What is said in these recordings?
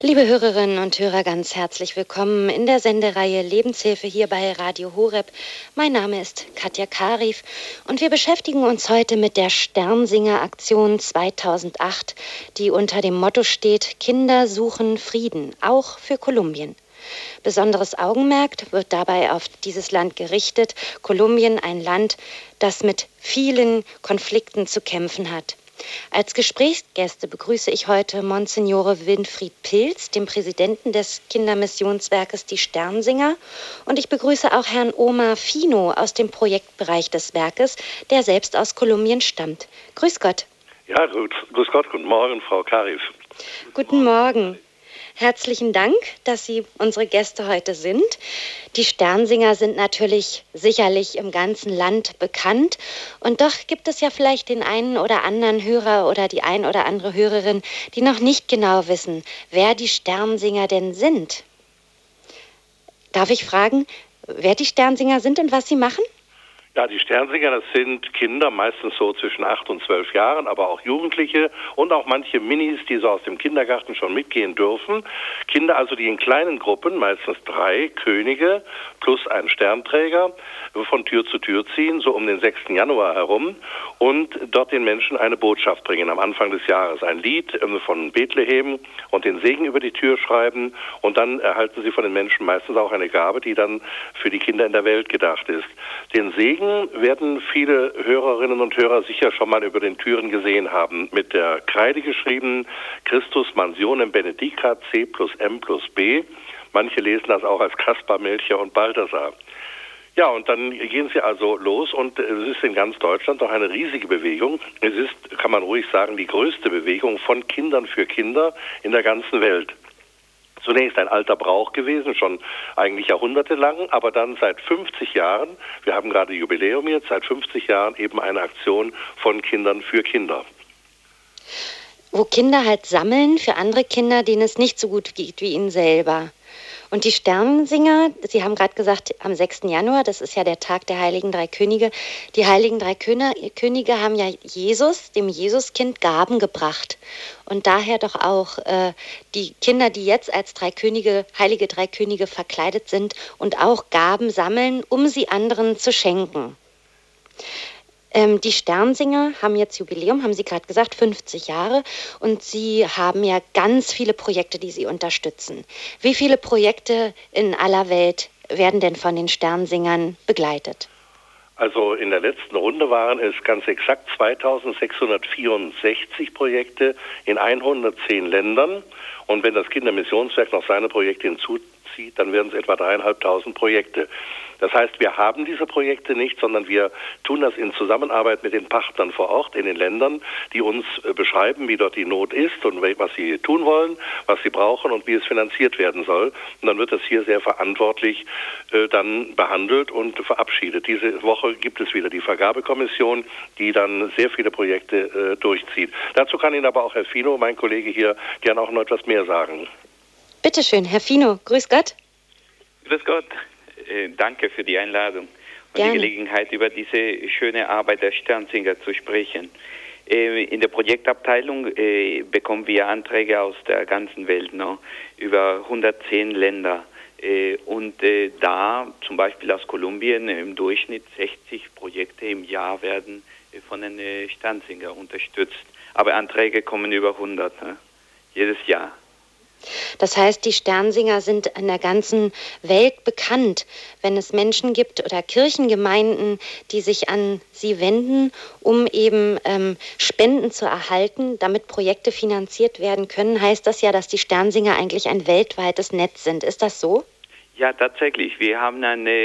Liebe Hörerinnen und Hörer, ganz herzlich willkommen in der Sendereihe Lebenshilfe hier bei Radio Horeb. Mein Name ist Katja Karif und wir beschäftigen uns heute mit der Sternsinger-Aktion 2008, die unter dem Motto steht: Kinder suchen Frieden, auch für Kolumbien. Besonderes Augenmerk wird dabei auf dieses Land gerichtet. Kolumbien, ein Land, das mit vielen Konflikten zu kämpfen hat. Als Gesprächsgäste begrüße ich heute Monsignore Winfried Pilz, den Präsidenten des Kindermissionswerkes Die Sternsinger. Und ich begrüße auch Herrn Omar Fino aus dem Projektbereich des Werkes, der selbst aus Kolumbien stammt. Grüß Gott. Ja, grüß Gott, guten Morgen, Frau Karif. Guten Morgen. Herzlichen Dank, dass Sie unsere Gäste heute sind. Die Sternsinger sind natürlich sicherlich im ganzen Land bekannt. Und doch gibt es ja vielleicht den einen oder anderen Hörer oder die ein oder andere Hörerin, die noch nicht genau wissen, wer die Sternsinger denn sind. Darf ich fragen, wer die Sternsinger sind und was sie machen? Ja, die Sternsinger, das sind Kinder, meistens so zwischen 8 und 12 Jahren, aber auch Jugendliche und auch manche Minis, die so aus dem Kindergarten schon mitgehen dürfen. Kinder also, die in kleinen Gruppen, meistens 3 Könige plus ein Sternträger, von Tür zu Tür ziehen, so um den 6. Januar herum, und dort den Menschen eine Botschaft bringen am Anfang des Jahres. Ein Lied von Bethlehem und den Segen über die Tür schreiben, und dann erhalten sie von den Menschen meistens auch eine Gabe, die dann für die Kinder in der Welt gedacht ist. Den Segen werden viele Hörerinnen und Hörer sicher schon mal über den Türen gesehen haben. Mit der Kreide geschrieben: Christus Mansionem Benedicat C plus M plus B. Manche lesen das auch als Kaspar, Melchior und Balthasar. Ja, und dann gehen sie also los, und es ist in ganz Deutschland doch eine riesige Bewegung. Es ist, kann man ruhig sagen, die größte Bewegung von Kindern für Kinder in der ganzen Welt. Zunächst ein alter Brauch gewesen, schon eigentlich jahrhundertelang, aber dann seit 50 Jahren, wir haben gerade Jubiläum jetzt, seit 50 Jahren eben eine Aktion von Kindern für Kinder. Wo Kinder halt sammeln für andere Kinder, denen es nicht so gut geht wie ihnen selber. Und die Sternsinger, Sie haben gerade gesagt, am 6. Januar, das ist ja der Tag der Heiligen Drei Könige. Die Heiligen Drei Könige haben ja dem Jesuskind Gaben gebracht. Und daher doch auch die Kinder, die jetzt als Heilige Drei Könige verkleidet sind und auch Gaben sammeln, um sie anderen zu schenken. Die Sternsinger haben jetzt Jubiläum, haben Sie gerade gesagt, 50 Jahre. Und Sie haben ja ganz viele Projekte, die Sie unterstützen. Wie viele Projekte in aller Welt werden denn von den Sternsingern begleitet? Also in der letzten Runde waren es ganz exakt 2664 Projekte in 110 Ländern. Und wenn das Kindermissionswerk noch seine Projekte hinzuzieht, dann werden es etwa 3.500 Projekte. Das heißt, wir haben diese Projekte nicht, sondern wir tun das in Zusammenarbeit mit den Partnern vor Ort in den Ländern, die uns beschreiben, wie dort die Not ist und was sie tun wollen, was sie brauchen und wie es finanziert werden soll. Und dann wird das hier sehr verantwortlich dann behandelt und verabschiedet. Diese Woche gibt es wieder die Vergabekommission, die dann sehr viele Projekte durchzieht. Dazu kann Ihnen aber auch Herr Fino, mein Kollege hier, gerne auch noch etwas mehr sagen. Bitte schön, Herr Fino, grüß Gott. Grüß Gott. Danke für die Einladung und Gerne. die Gelegenheit, über diese schöne Arbeit der Sternsinger zu sprechen. In der Projektabteilung bekommen wir Anträge aus der ganzen Welt, über 110 Länder. Da zum Beispiel aus Kolumbien im Durchschnitt 60 Projekte im Jahr werden von den Sternsinger unterstützt. Aber Anträge kommen über 100 jedes Jahr. Das heißt, die Sternsinger sind in der ganzen Welt bekannt, wenn es Menschen gibt oder Kirchengemeinden, die sich an sie wenden, um eben Spenden zu erhalten, damit Projekte finanziert werden können. Heißt das ja, dass die Sternsinger eigentlich ein weltweites Netz sind. Ist das so? Ja, tatsächlich. Wir haben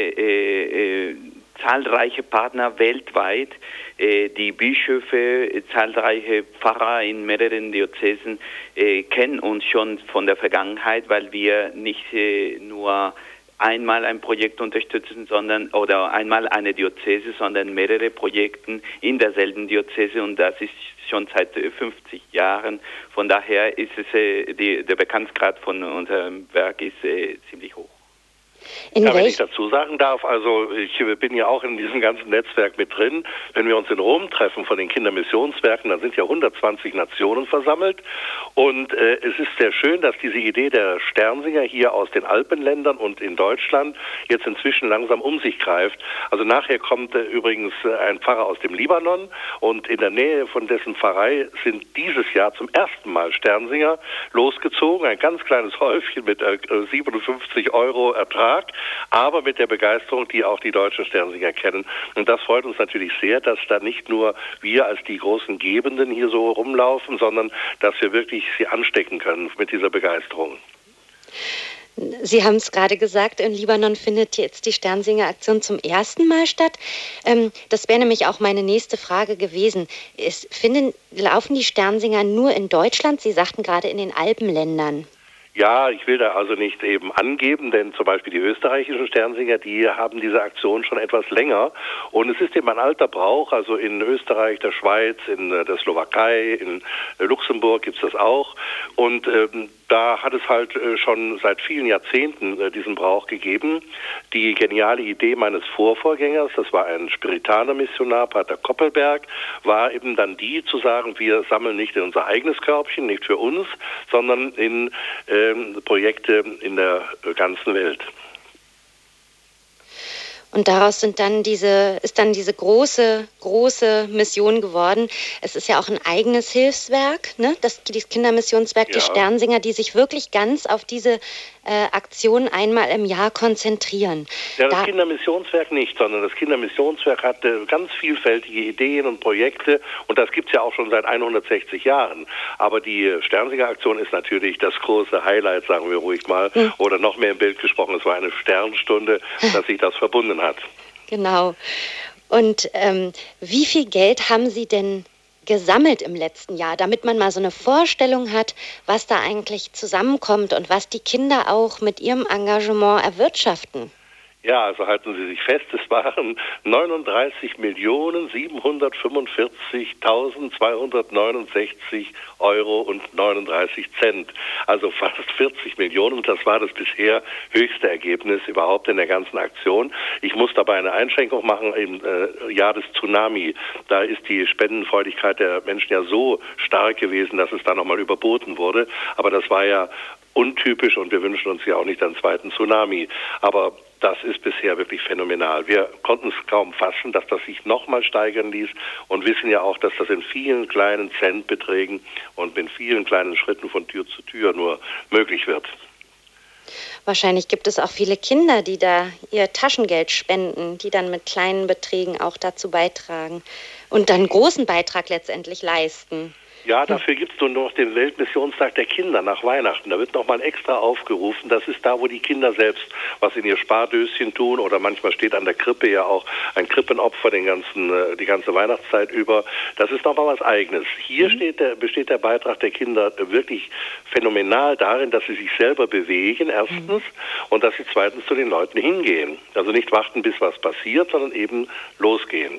zahlreiche Partner weltweit, die Bischöfe, zahlreiche Pfarrer in mehreren Diözesen kennen uns schon von der Vergangenheit, weil wir nicht nur einmal ein Projekt unterstützen, oder einmal eine Diözese, sondern mehrere Projekte in derselben Diözese, und das ist schon seit 50 Jahren. Von daher ist es der Bekanntheitsgrad von unserem Werk ist ziemlich hoch. Wenn ich dazu sagen darf, also ich bin ja auch in diesem ganzen Netzwerk mit drin. Wenn wir uns in Rom treffen von den Kindermissionswerken, dann sind ja 120 Nationen versammelt. Und es ist sehr schön, dass diese Idee der Sternsinger hier aus den Alpenländern und in Deutschland jetzt inzwischen langsam um sich greift. Also nachher kommt übrigens ein Pfarrer aus dem Libanon und in der Nähe von dessen Pfarrei sind dieses Jahr zum ersten Mal Sternsinger losgezogen. Ein ganz kleines Häufchen mit 57 € Ertrag, aber mit der Begeisterung, die auch die deutschen Sternsinger kennen. Und das freut uns natürlich sehr, dass da nicht nur wir als die großen Gebenden hier so rumlaufen, sondern dass wir wirklich sie anstecken können mit dieser Begeisterung. Sie haben es gerade gesagt, in Libanon findet jetzt die Sternsinger-Aktion zum ersten Mal statt. Das wäre nämlich auch meine nächste Frage gewesen. Laufen die Sternsinger nur in Deutschland? Sie sagten gerade in den Alpenländern. Ja, ich will da also nicht eben angeben, denn zum Beispiel die österreichischen Sternsinger, die haben diese Aktion schon etwas länger. Und es ist eben ein alter Brauch, also in Österreich, der Schweiz, in der Slowakei, in Luxemburg gibt's das auch. Und da hat es halt schon seit vielen Jahrzehnten diesen Brauch gegeben. Die geniale Idee meines Vorvorgängers, das war ein Spiritaner-Missionar, Pater Koppelberg, war eben dann die zu sagen, wir sammeln nicht in unser eigenes Körbchen, nicht für uns, sondern in Projekte in der ganzen Welt. Und daraus ist dann diese große Mission geworden. Es ist ja auch ein eigenes Hilfswerk, ne? Das Kindermissionswerk, die Sternsinger, die sich wirklich ganz auf diese Aktion einmal im Jahr konzentrieren. Ja, das Kindermissionswerk nicht, sondern das Kindermissionswerk hat ganz vielfältige Ideen und Projekte und das gibt es ja auch schon seit 160 Jahren. Aber die Sternsinger-Aktion ist natürlich das große Highlight, sagen wir ruhig mal, oder noch mehr im Bild gesprochen, es war eine Sternstunde, dass sich das verbunden hat. Genau. Und wie viel Geld haben Sie denn gesammelt im letzten Jahr, damit man mal so eine Vorstellung hat, was da eigentlich zusammenkommt und was die Kinder auch mit ihrem Engagement erwirtschaften? Ja, also halten Sie sich fest, es waren 39.745.269,39 €. Also fast 40 Millionen. Das war das bisher höchste Ergebnis überhaupt in der ganzen Aktion. Ich muss dabei eine Einschränkung machen im Jahr des Tsunami. Da ist die Spendenfreudigkeit der Menschen ja so stark gewesen, dass es da nochmal überboten wurde. Aber das war ja untypisch und wir wünschen uns ja auch nicht einen zweiten Tsunami. Aber das ist bisher wirklich phänomenal. Wir konnten es kaum fassen, dass das sich nochmal steigern ließ und wissen ja auch, dass das in vielen kleinen Centbeträgen und in vielen kleinen Schritten von Tür zu Tür nur möglich wird. Wahrscheinlich gibt es auch viele Kinder, die da ihr Taschengeld spenden, die dann mit kleinen Beträgen auch dazu beitragen und dann einen großen Beitrag letztendlich leisten. Ja, dafür gibt es nur noch den Weltmissionstag der Kinder nach Weihnachten. Da wird nochmal extra aufgerufen. Das ist da, wo die Kinder selbst was in ihr Spardöschen tun oder manchmal steht an der Krippe ja auch ein Krippenopfer die ganze Weihnachtszeit über. Das ist nochmal was Eigenes. Hier besteht der Beitrag der Kinder wirklich phänomenal darin, dass sie sich selber bewegen, erstens, und dass sie zweitens zu den Leuten hingehen. Also nicht warten, bis was passiert, sondern eben losgehen.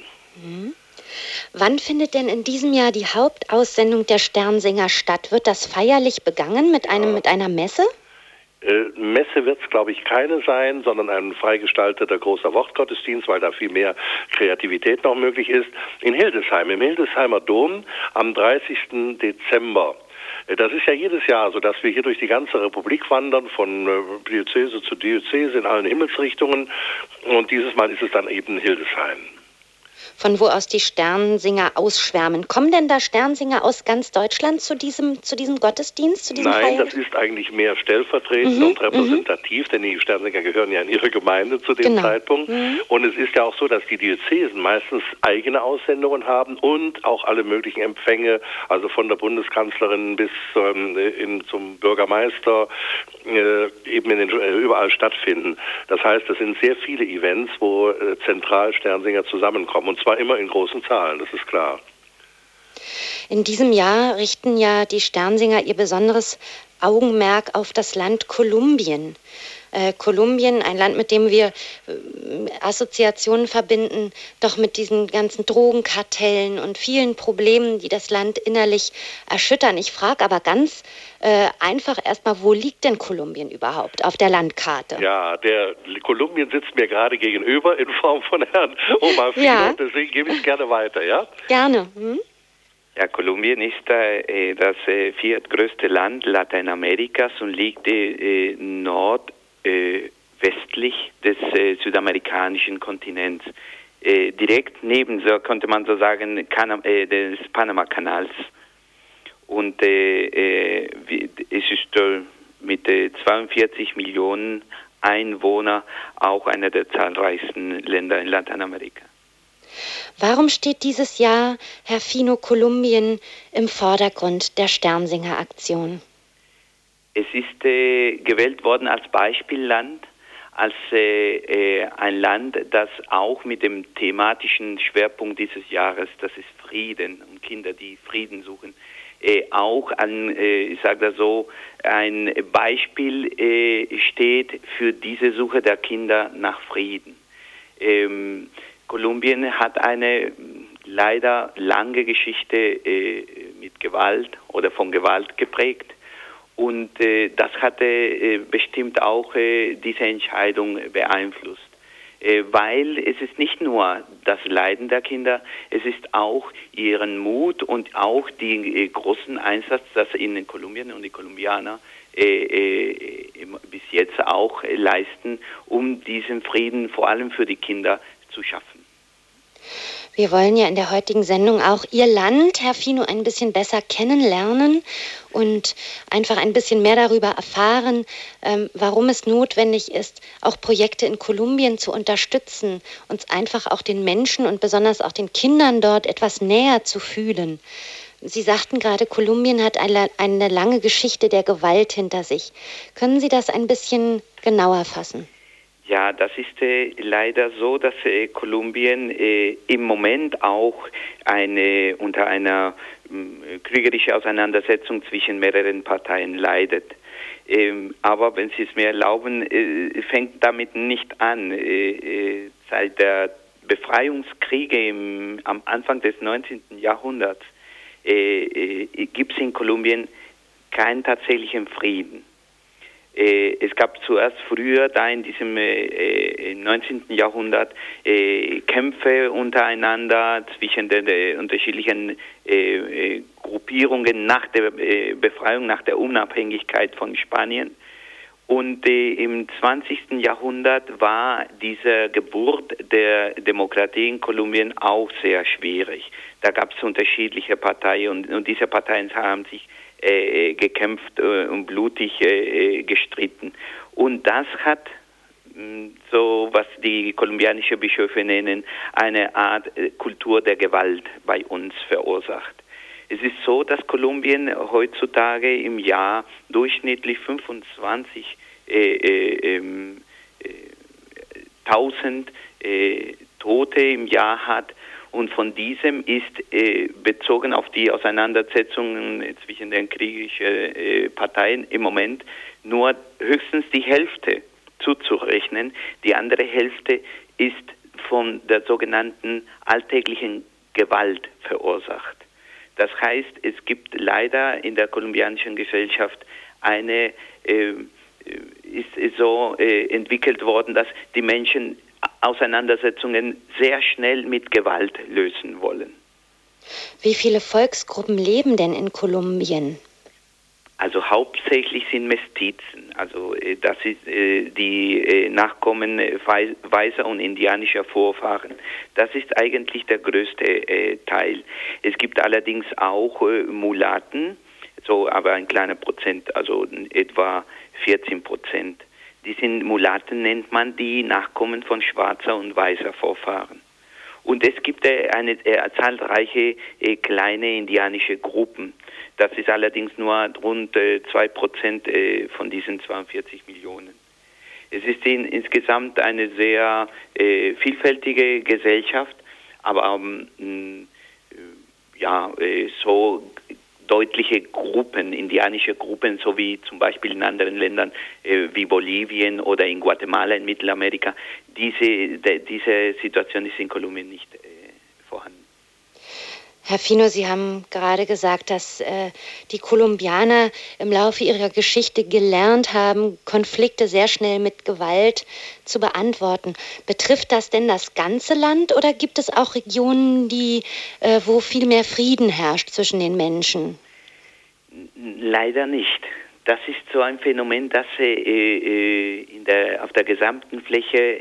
Wann findet denn in diesem Jahr die Hauptaussendung der Sternsinger statt? Wird das feierlich begangen mit einer Messe? Messe wird es, glaube ich, keine sein, sondern ein freigestalteter großer Wortgottesdienst, weil da viel mehr Kreativität noch möglich ist. In Hildesheim, im Hildesheimer Dom am 30. Dezember. Das ist ja jedes Jahr so, dass wir hier durch die ganze Republik wandern, von Diözese zu Diözese in allen Himmelsrichtungen. Und dieses Mal ist es dann eben Hildesheim. Von wo aus die Sternsinger ausschwärmen. Kommen denn da Sternsinger aus ganz Deutschland zu diesem Gottesdienst, zu diesem Nein, das ist eigentlich mehr stellvertretend und repräsentativ, denn die Sternsinger gehören ja in ihre Gemeinde zu dem Zeitpunkt. Und es ist ja auch so, dass die Diözesen meistens eigene Aussendungen haben und auch alle möglichen Empfänge, also von der Bundeskanzlerin bis zum Bürgermeister, eben überall stattfinden. Das heißt, es sind sehr viele Events, wo zentral Sternsinger zusammenkommen. Und zwar immer in großen Zahlen, das ist klar. In diesem Jahr richten ja die Sternsinger ihr besonderes Augenmerk auf das Land Kolumbien. Kolumbien, ein Land, mit dem wir Assoziationen verbinden, doch mit diesen ganzen Drogenkartellen und vielen Problemen, die das Land innerlich erschüttern. Ich frage aber ganz einfach erstmal, wo liegt denn Kolumbien überhaupt auf der Landkarte? Ja, Kolumbien sitzt mir gerade gegenüber in Form von Herrn Omar Fino, Ja. Deswegen gebe ich es gerne weiter, ja? Gerne. Hm? Ja, Kolumbien ist das viertgrößte Land Lateinamerikas und liegt nordwestlich des südamerikanischen Kontinents. Direkt neben, so könnte man so sagen, des Panama-Kanals. Und es ist mit 42 Millionen Einwohnern auch einer der zahlreichsten Länder in Lateinamerika. Warum steht dieses Jahr, Herr Fino, Kolumbien im Vordergrund der Sternsinger-Aktion? Es ist gewählt worden als Beispielland, als ein Land, das auch mit dem thematischen Schwerpunkt dieses Jahres, das ist Frieden und Kinder, die Frieden suchen, auch ich sage das so, ein Beispiel steht für diese Suche der Kinder nach Frieden. Kolumbien hat eine leider lange Geschichte mit Gewalt oder von Gewalt geprägt. Und das hatte bestimmt auch diese Entscheidung beeinflusst. Weil es ist nicht nur das Leiden der Kinder, es ist auch ihren Mut und auch den großen Einsatz, das in Kolumbien und die Kolumbianer bis jetzt auch leisten, um diesen Frieden vor allem für die Kinder zu schaffen. Wir wollen ja in der heutigen Sendung auch Ihr Land, Herr Fino, ein bisschen besser kennenlernen und einfach ein bisschen mehr darüber erfahren, warum es notwendig ist, auch Projekte in Kolumbien zu unterstützen, uns einfach auch den Menschen und besonders auch den Kindern dort etwas näher zu fühlen. Sie sagten gerade, Kolumbien hat eine lange Geschichte der Gewalt hinter sich. Können Sie das ein bisschen genauer fassen? Ja, das ist leider so, dass Kolumbien im Moment auch unter einer kriegerischen Auseinandersetzung zwischen mehreren Parteien leidet. Aber wenn Sie es mir erlauben, fängt damit nicht an. Seit der Befreiungskriege am Anfang des 19. Jahrhunderts gibt es in Kolumbien keinen tatsächlichen Frieden. Es gab zuerst früher, da in diesem 19. Jahrhundert, Kämpfe untereinander zwischen den unterschiedlichen Gruppierungen nach der Befreiung, nach der Unabhängigkeit von Spanien. Und im 20. Jahrhundert war diese Geburt der Demokratie in Kolumbien auch sehr schwierig. Da gab es unterschiedliche Parteien und diese Parteien haben sich gekämpft und blutig gestritten. Und das hat so, was die kolumbianische Bischöfe nennen, eine Art Kultur der Gewalt bei uns verursacht. Es ist so, dass Kolumbien heutzutage im Jahr durchschnittlich 25.000 Tote im Jahr hat. Und von diesem ist bezogen auf die Auseinandersetzungen zwischen den kriegerischen Parteien im Moment nur höchstens die Hälfte zuzurechnen. Die andere Hälfte ist von der sogenannten alltäglichen Gewalt verursacht. Das heißt, es gibt leider in der kolumbianischen Gesellschaft ist so entwickelt worden, dass die Menschen Auseinandersetzungen sehr schnell mit Gewalt lösen wollen. Wie viele Volksgruppen leben denn in Kolumbien? Also hauptsächlich sind Mestizen, also das ist die Nachkommen weißer und indianischer Vorfahren. Das ist eigentlich der größte Teil. Es gibt allerdings auch Mulatten, so aber ein kleiner Prozent, also etwa 14%. Mulatten nennt man die Nachkommen von schwarzer und weißer Vorfahren. Und es gibt zahlreiche kleine indianische Gruppen. Das ist allerdings nur rund 2% von diesen 42 Millionen. Es ist insgesamt eine sehr vielfältige Gesellschaft, aber so deutliche Gruppen, indianische Gruppen, so wie zum Beispiel in anderen Ländern wie Bolivien oder in Guatemala in Mittelamerika. Diese Situation ist in Kolumbien nicht vorhanden. Herr Fino, Sie haben gerade gesagt, dass die Kolumbianer im Laufe ihrer Geschichte gelernt haben, Konflikte sehr schnell mit Gewalt zu beantworten. Betrifft das denn das ganze Land oder gibt es auch Regionen, wo viel mehr Frieden herrscht zwischen den Menschen? Leider nicht. Das ist so ein Phänomen, das auf der gesamten Fläche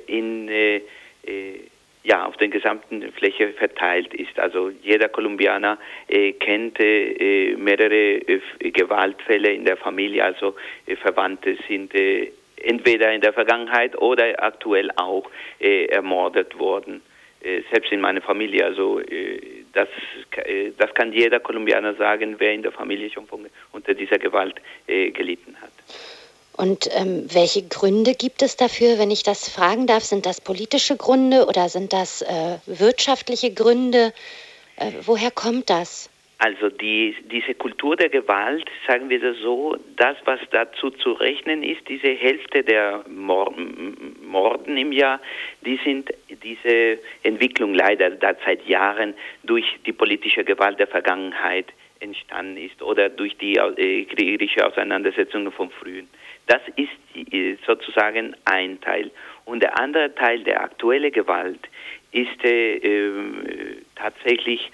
auf der gesamten Fläche verteilt ist. Also jeder Kolumbianer kennt mehrere Gewaltfälle in der Familie, also Verwandte sind entweder in der Vergangenheit oder aktuell auch ermordet worden. Selbst in meiner Familie, also das kann jeder Kolumbianer sagen, wer in der Familie schon unter dieser Gewalt gelitten hat. Und welche Gründe gibt es dafür, wenn ich das fragen darf? Sind das politische Gründe oder sind das wirtschaftliche Gründe? Woher kommt das? Also diese Kultur der Gewalt, sagen wir das so, das, was dazu zu rechnen ist, diese Hälfte der Morden im Jahr, diese Entwicklung leider da seit Jahren durch die politische Gewalt der Vergangenheit entstanden ist oder durch die kriegerische Auseinandersetzungen vom Frühen. Das ist sozusagen ein Teil. Und der andere Teil, der aktuelle Gewalt, ist tatsächlich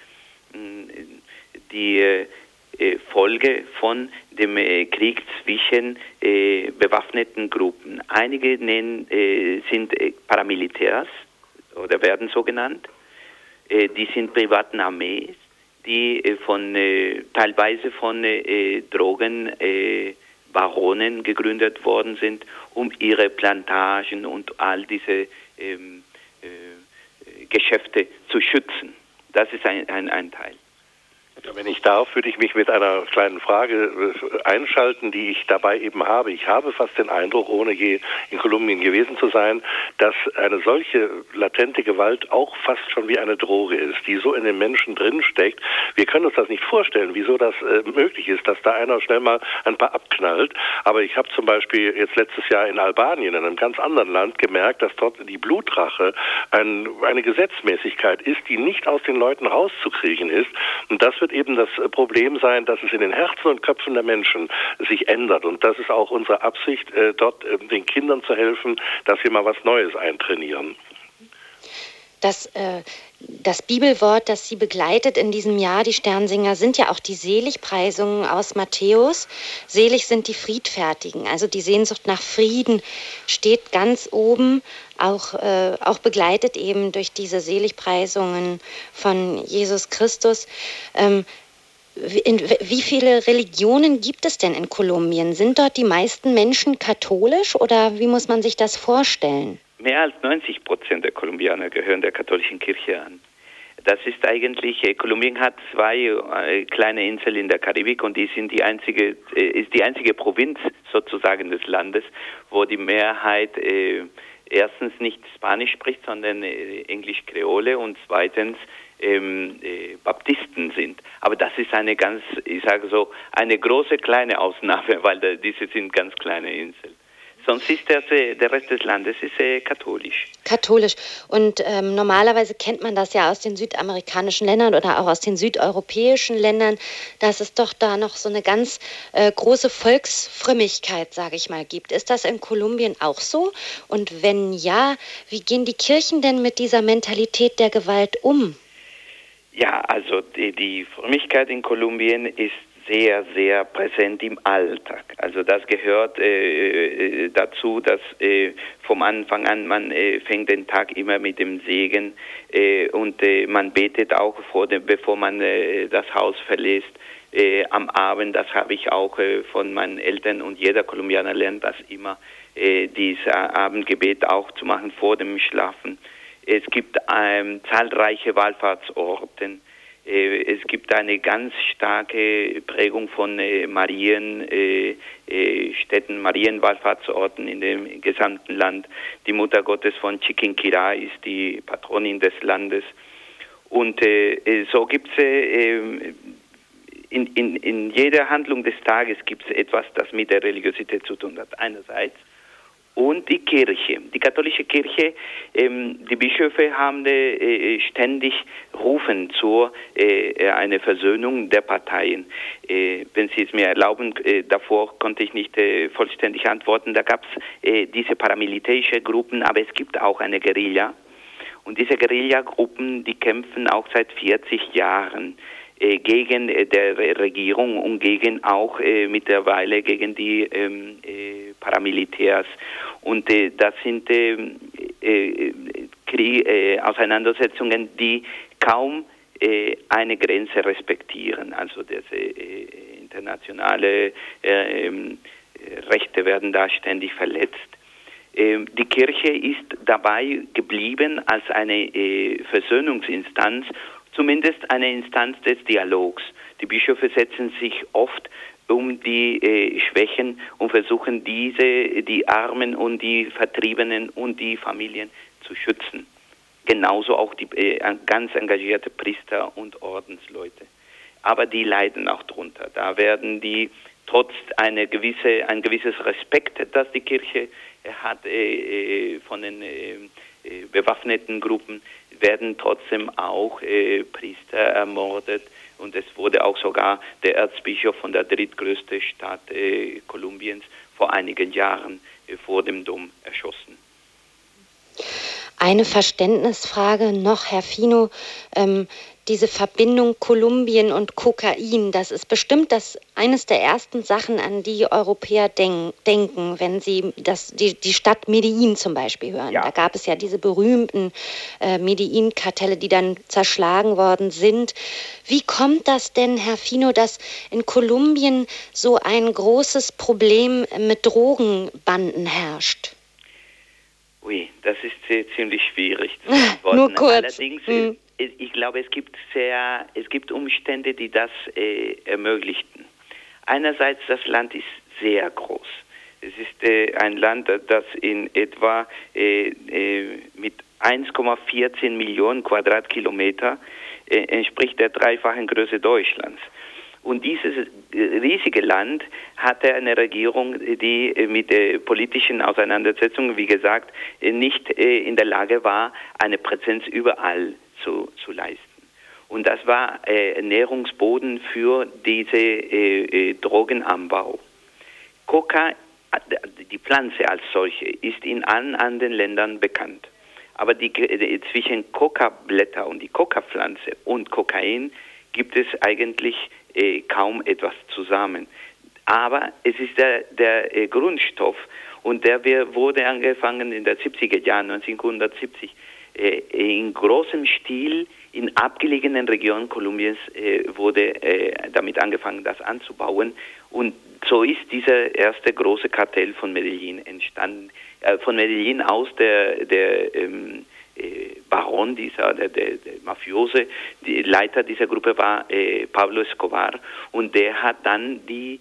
die Folge von dem Krieg zwischen bewaffneten Gruppen. Einige sind Paramilitärs oder werden so genannt. Die sind privaten Armees, die teilweise von Drogenbaronen gegründet worden sind, um ihre Plantagen und all diese Geschäfte zu schützen. Das ist ein Teil. Wenn ich darf, würde ich mich mit einer kleinen Frage einschalten, die ich dabei eben habe. Ich habe fast den Eindruck, ohne je in Kolumbien gewesen zu sein, dass eine solche latente Gewalt auch fast schon wie eine Droge ist, die so in den Menschen drinsteckt. Wir können uns das nicht vorstellen, wieso das möglich ist, dass da einer schnell mal ein paar abknallt. Aber ich habe zum Beispiel jetzt letztes Jahr in Albanien, in einem ganz anderen Land, gemerkt, dass dort die Blutrache eine Gesetzmäßigkeit ist, die nicht aus den Leuten rauszukriegen ist. Und das wird eben das Problem sein, dass es in den Herzen und Köpfen der Menschen sich ändert. Und das ist auch unsere Absicht, dort den Kindern zu helfen, dass wir mal was Neues eintrainieren. Das Bibelwort, das Sie begleitet in diesem Jahr, die Sternsinger, sind ja auch die Seligpreisungen aus Matthäus. Selig sind die Friedfertigen, also die Sehnsucht nach Frieden steht ganz oben, auch begleitet eben durch diese Seligpreisungen von Jesus Christus. Wie viele Religionen gibt es denn in Kolumbien? Sind dort die meisten Menschen katholisch oder wie muss man sich das vorstellen? Mehr als 90% der Kolumbianer gehören der katholischen Kirche an. Das ist eigentlich, Kolumbien hat zwei kleine Inseln in der Karibik und ist die einzige Provinz sozusagen des Landes, wo die Mehrheit erstens nicht Spanisch spricht, sondern Englisch Kreole und zweitens Baptisten sind. Aber das ist eine eine große kleine Ausnahme, weil diese sind ganz kleine Inseln. Sonst ist der Rest des Landes katholisch. Katholisch. Und normalerweise kennt man das ja aus den südamerikanischen Ländern oder auch aus den südeuropäischen Ländern, dass es doch da noch so eine ganz große Volksfrömmigkeit, sage ich mal, gibt. Ist das in Kolumbien auch so? Und wenn ja, wie gehen die Kirchen denn mit dieser Mentalität der Gewalt um? Ja, also die Frömmigkeit in Kolumbien ist sehr, sehr präsent im Alltag. Also das gehört dazu, dass vom Anfang an, man fängt den Tag immer mit dem Segen und man betet auch bevor man das Haus verlässt. Am Abend, das habe ich auch von meinen Eltern und jeder Kolumbianer lernt das immer, dieses Abendgebet auch zu machen vor dem Schlafen. Es gibt zahlreiche Wallfahrtsorte. Es gibt eine ganz starke Prägung von Marienstädten, Marienwallfahrtsorten in dem gesamten Land. Die Mutter Gottes von Chiquinquirá ist die Patronin des Landes. Und so gibt es in jeder Handlung des Tages gibt es etwas, das mit der Religiosität zu tun hat, einerseits. Und die Kirche, die katholische Kirche, die Bischöfe haben ständig rufen zur eine Versöhnung der Parteien. Wenn Sie es mir erlauben, davor konnte ich nicht vollständig antworten. Da gab es diese paramilitärische Gruppen, aber es gibt auch eine Guerilla. Und diese Guerilla-Gruppen, die kämpfen auch seit 40 Jahren gegen der Regierung und gegen auch mittlerweile gegen die Paramilitärs. Und das sind Auseinandersetzungen, die kaum eine Grenze respektieren. Also diese internationale Rechte werden da ständig verletzt. Die Kirche ist dabei geblieben als eine Versöhnungsinstanz, zumindest eine Instanz des Dialogs. Die Bischöfe setzen sich oft um die Schwächen und versuchen die Armen und die Vertriebenen und die Familien zu schützen. Genauso auch die ganz engagierte Priester und Ordensleute. Aber die leiden auch drunter. Da werden die trotz ein gewisses Respekt, das die Kirche hat von den bewaffneten Gruppen, werden trotzdem auch Priester ermordet. Und es wurde auch sogar der Erzbischof von der drittgrößten Stadt Kolumbiens vor einigen Jahren vor dem Dom erschossen. Eine Verständnisfrage noch, Herr Fino. Diese Verbindung Kolumbien und Kokain, das ist bestimmt eines der ersten Sachen, an die Europäer denken, wenn sie die Stadt Medellin zum Beispiel hören. Ja. Da gab es ja diese berühmten Medellin-Kartelle, die dann zerschlagen worden sind. Wie kommt das denn, Herr Fino, dass in Kolumbien so ein großes Problem mit Drogenbanden herrscht? Ui, das ist ziemlich schwierig zu beantworten. Nur kurz. Allerdings, ich glaube, es gibt Umstände, die das ermöglichten. Einerseits, das Land ist sehr groß. Es ist ein Land, das in etwa mit 1,14 Millionen Quadratkilometer entspricht der dreifachen Größe Deutschlands. Und dieses riesige Land hatte eine Regierung, die mit politischen Auseinandersetzungen, wie gesagt, nicht in der Lage war, eine Präsenz überall zu leisten. Und das war Ernährungsboden für diese Drogenanbau. Coca, die Pflanze als solche, ist in allen anderen Ländern bekannt. Aber zwischen Coca-Blätter und die Coca-Pflanze und Kokain gibt es eigentlich kaum etwas zusammen. Aber es ist der Grundstoff und wurde angefangen in den 70er Jahren, 1970, in großem Stil in abgelegenen Regionen Kolumbiens wurde damit angefangen, das anzubauen. Und so ist dieser erste große Kartell von Medellin entstanden. Von Medellin aus der Baron, der Mafiose, der Leiter dieser Gruppe war Pablo Escobar, und der hat dann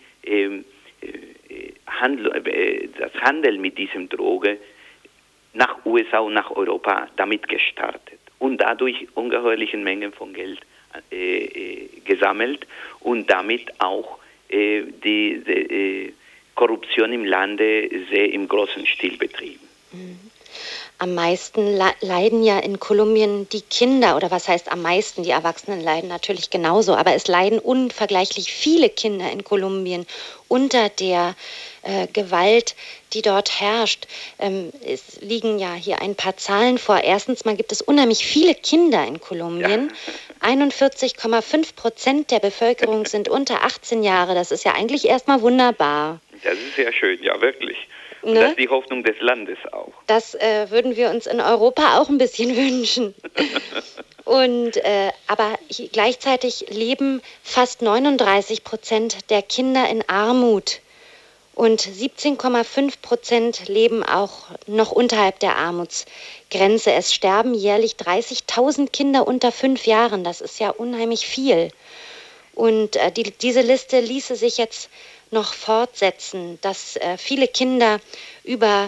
das Handel mit diesem Droge nach USA und nach Europa damit gestartet und dadurch ungeheuerliche Mengen von Geld gesammelt und damit auch die Korruption im Lande sehr im großen Stil betrieben. Am meisten leiden ja in Kolumbien die Kinder, oder was heißt am meisten? Die Erwachsenen leiden natürlich genauso, aber es leiden unvergleichlich viele Kinder in Kolumbien unter der Gewalt, die dort herrscht. Es liegen ja hier ein paar Zahlen vor. Erstens mal gibt es unheimlich viele Kinder in Kolumbien. Ja. 41,5% der Bevölkerung sind unter 18 Jahre. Das ist ja eigentlich erstmal wunderbar. Das ist sehr schön, ja wirklich. Und das ist die Hoffnung des Landes auch. Das würden wir uns in Europa auch ein bisschen wünschen. Und aber gleichzeitig leben fast 39% der Kinder in Armut. Und 17,5% leben auch noch unterhalb der Armutsgrenze. Es sterben jährlich 30.000 Kinder unter 5 Jahren. Das ist ja unheimlich viel. Und diese Liste ließe sich jetzt noch fortsetzen, dass viele Kinder über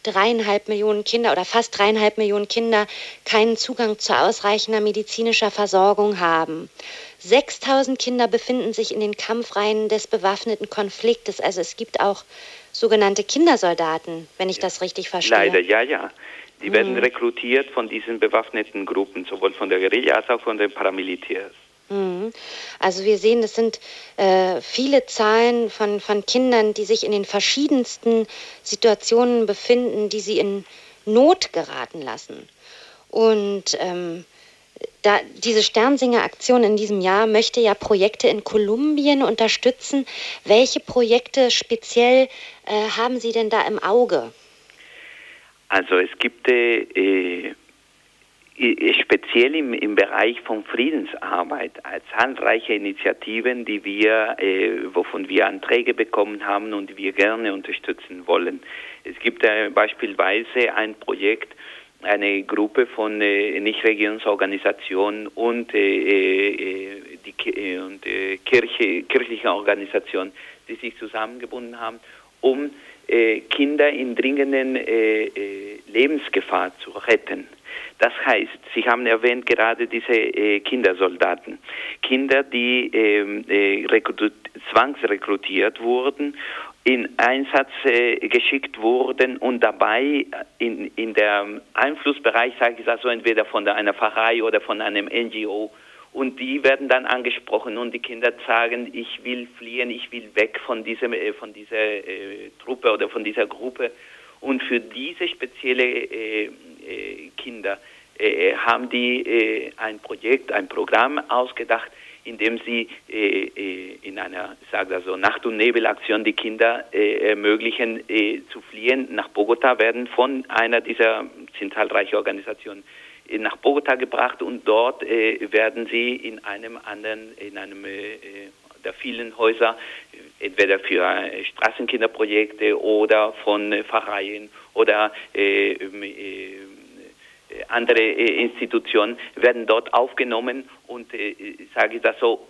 3,5 Millionen Kinder oder fast 3,5 Millionen Kinder keinen Zugang zu ausreichender medizinischer Versorgung haben. 6.000 Kinder befinden sich in den Kampfreihen des bewaffneten Konfliktes. Also es gibt auch sogenannte Kindersoldaten, wenn ich das richtig verstehe. Leider, ja. Die werden rekrutiert von diesen bewaffneten Gruppen, sowohl von der Guerilla als auch von den Paramilitärs. Also wir sehen, es sind viele Zahlen von Kindern, die sich in den verschiedensten Situationen befinden, die sie in Not geraten lassen. Und diese Sternsinger-Aktion in diesem Jahr möchte ja Projekte in Kolumbien unterstützen. Welche Projekte speziell haben Sie denn da im Auge? Also es gibt speziell im Bereich von Friedensarbeit zahlreiche Initiativen, wovon wir Anträge bekommen haben und die wir gerne unterstützen wollen. Es gibt beispielsweise ein Projekt, eine Gruppe von Nichtregierungsorganisationen und kirchlichen Organisationen, die sich zusammengebunden haben, um Kinder in dringenden Lebensgefahr zu retten. Das heißt, Sie haben erwähnt gerade diese Kindersoldaten. Kinder, die zwangsrekrutiert wurden, in Einsatz geschickt wurden und dabei in der Einflussbereich, sage ich das so, entweder von einer Pfarrei oder von einem NGO, und die werden dann angesprochen und die Kinder sagen, ich will fliehen, ich will weg von dieser Truppe oder von dieser Gruppe. Und für diese spezielle Kinder haben die ein Programm ausgedacht, in dem sie in einer, Nacht- und Nebelaktion die Kinder ermöglichen zu fliehen. Nach Bogotá werden von einer dieser zahlreichen Organisationen nach Bogotá gebracht und dort werden sie in einem der vielen Häuser, entweder für Straßenkinderprojekte oder von Pfarreien oder andere Institutionen, werden dort aufgenommen und, sage ich das so,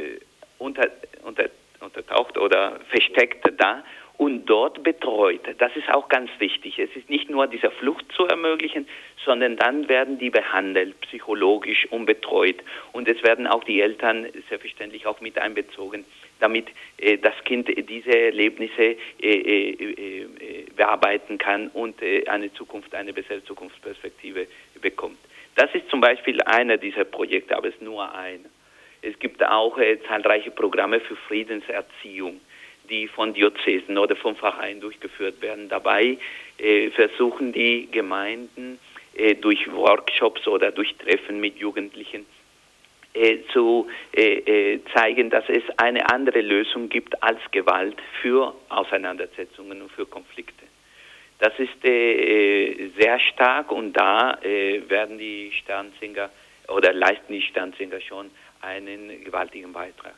untertaucht oder versteckt da und dort betreut. Das ist auch ganz wichtig. Es ist nicht nur diese Flucht zu ermöglichen, sondern dann werden die behandelt, psychologisch und betreut. Und es werden auch die Eltern selbstverständlich auch mit einbezogen, damit das Kind diese Erlebnisse bearbeiten kann und eine bessere Zukunftsperspektive bekommt. Das ist zum Beispiel einer dieser Projekte, aber es ist nur einer. Es gibt auch zahlreiche Programme für Friedenserziehung, die von Diözesen oder von Pfarreien durchgeführt werden. Dabei versuchen die Gemeinden durch Workshops oder durch Treffen mit Jugendlichen zu zeigen, dass es eine andere Lösung gibt als Gewalt für Auseinandersetzungen und für Konflikte. Das ist sehr stark und da werden die Sternsinger oder leisten die Sternsinger schon einen gewaltigen Beitrag.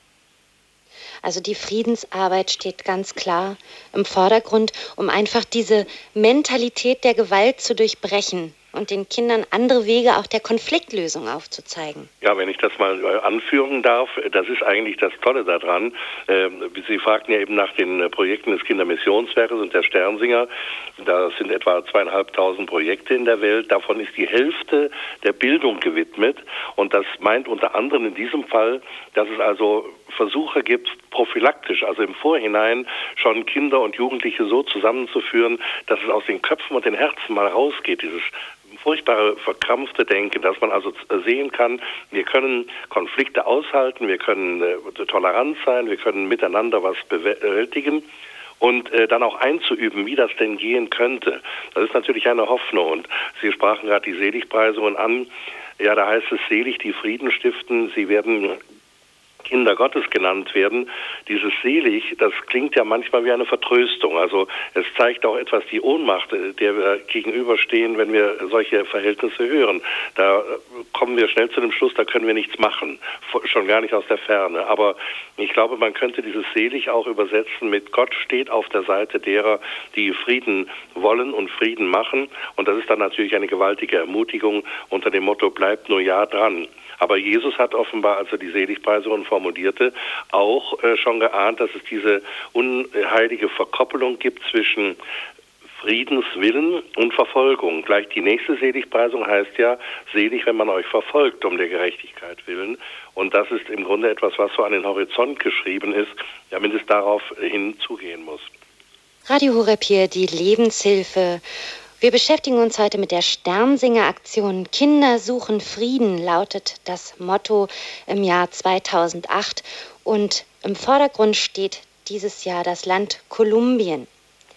Also die Friedensarbeit steht ganz klar im Vordergrund, um einfach diese Mentalität der Gewalt zu durchbrechen und den Kindern andere Wege auch der Konfliktlösung aufzuzeigen. Ja, wenn ich das mal anführen darf, das ist eigentlich das Tolle daran. Sie fragten ja eben nach den Projekten des Kindermissionswerkes und der Sternsinger. Da sind etwa 2.500 Projekte in der Welt. Davon ist die Hälfte der Bildung gewidmet. Und das meint unter anderem in diesem Fall, dass es also Versuche gibt, prophylaktisch, also im Vorhinein schon Kinder und Jugendliche so zusammenzuführen, dass es aus den Köpfen und den Herzen mal rausgeht, dieses furchtbare verkrampfte Denken, dass man also sehen kann, wir können Konflikte aushalten, wir können tolerant sein, wir können miteinander was bewältigen und dann auch einzuüben, wie das denn gehen könnte. Das ist natürlich eine Hoffnung und Sie sprachen gerade die Seligpreisungen an. Ja, da heißt es, selig die Frieden stiften, sie werden Kinder Gottes genannt werden. Dieses selig, das klingt ja manchmal wie eine Vertröstung. Also es zeigt auch etwas die Ohnmacht, der wir gegenüberstehen, wenn wir solche Verhältnisse hören. Da kommen wir schnell zu dem Schluss, da können wir nichts machen, schon gar nicht aus der Ferne. Aber ich glaube, man könnte dieses selig auch übersetzen mit Gott steht auf der Seite derer, die Frieden wollen und Frieden machen. Und das ist dann natürlich eine gewaltige Ermutigung unter dem Motto, bleibt nur ja dran. Aber Jesus hat offenbar, als er die Seligpreisungen formulierte, auch schon geahnt, dass es diese unheilige Verkoppelung gibt zwischen Friedenswillen und Verfolgung. Gleich die nächste Seligpreisung heißt ja, selig, wenn man euch verfolgt, um der Gerechtigkeit willen. Und das ist im Grunde etwas, was so an den Horizont geschrieben ist, damit es darauf hinzugehen muss. Radio Horeb hier, die Lebenshilfe. Wir beschäftigen uns heute mit der Sternsinger-Aktion Kinder suchen Frieden, lautet das Motto im Jahr 2008. Und im Vordergrund steht dieses Jahr das Land Kolumbien.